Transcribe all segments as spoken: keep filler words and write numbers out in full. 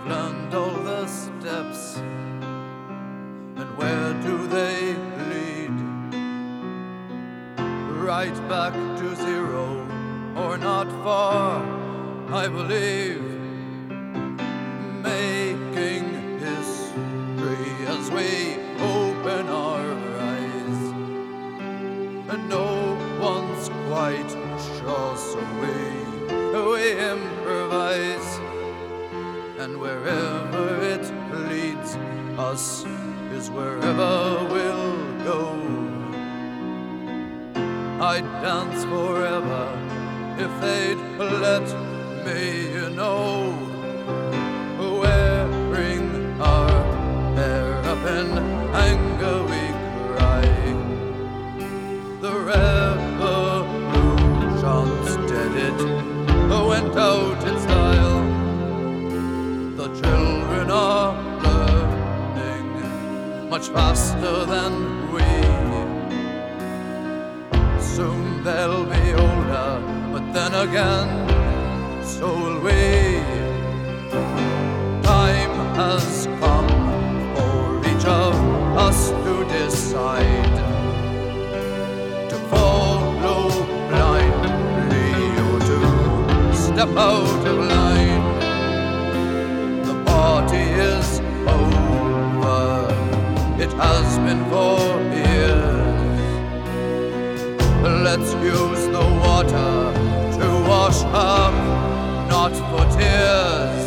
We've learned all the steps, and where do they lead? Right back to zero, or not far, I believe. Making history as we open our eyes, and no one's quite sure, so we, we improvise. And wherever it leads us is wherever we'll go. I'd dance forever if they'd let me, you know. Wearing our hair up in anger we cry. The revolution's dead, it went out in style. The children are learning much faster than we. Soon they'll be older, but then again, so will we. Time has come for each of us to decide, to follow blindly or to step out of line. The party is over, it has been for years. Let's use the water to wash up, not for tears.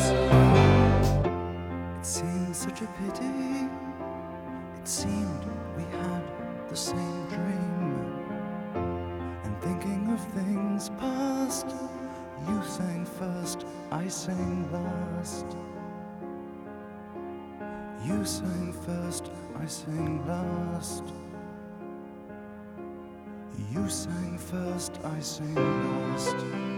It seems such a pity, it seemed we had the same dream. And thinking of things past, you sang first, I sang last. You sang first, I sang last. You sang first, I sang last.